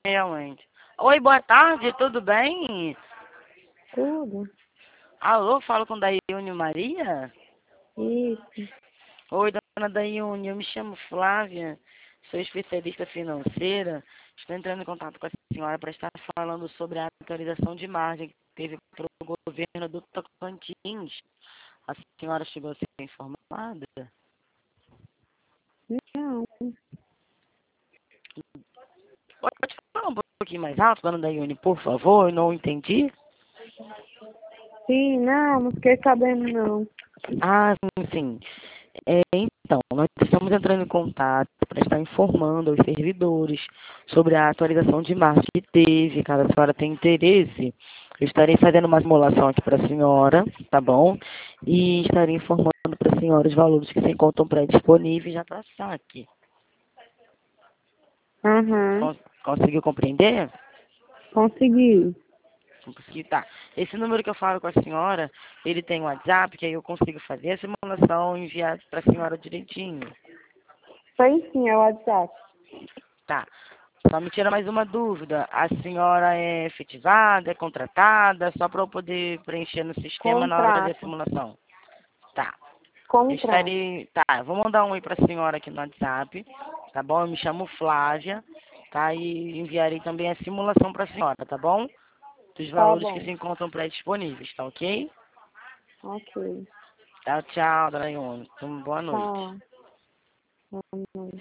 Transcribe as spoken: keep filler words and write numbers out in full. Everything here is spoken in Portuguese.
realmente. Oi, boa tarde, tudo bem? Tudo. Alô, falo com Daiane Maria? Isso. Oi, dona Daiane, eu me chamo Flávia, sou especialista financeira. Estou entrando em contato com a senhora para estar falando sobre a atualização de margem que teve para o governo do Tocantins. A senhora chegou a ser informada? Não. Pode falar um pouquinho mais alto, dona Daiane, por favor? Eu não entendi. Sim, não, não fiquei sabendo não. Ah, sim, sim. É, então, nós estamos entrando em contato para estar informando aos servidores sobre a atualização de margem que teve. Caso a senhora tenha interesse, eu estarei fazendo uma simulação aqui para a senhora, tá bom? E estarei informando para a senhora os valores que se encontram pré-disponíveis já para saque. Aham. Con- Conseguiu compreender? Consegui. Consegui, tá. Esse número que eu falo com a senhora, ele tem um WhatsApp, que aí eu consigo fazer a simulação e enviar para a senhora direitinho. Tem sim, é o WhatsApp. Tá. Só me tira mais uma dúvida. A senhora é efetivada, é contratada, só para eu poder preencher no sistema na hora de fazer a Contrato. simulação. Tá. Eu Contrato. estarei. Tá, eu vou mandar um oi para a senhora aqui no WhatsApp, tá bom? Eu me chamo Flávia, tá? E enviarei também a simulação para a senhora, tá bom? Dos Tá valores que bom. se encontram pré-disponíveis, tá ok? Ok. Tchau, tchau, dona Ione. Boa noite. Tchau. Boa noite.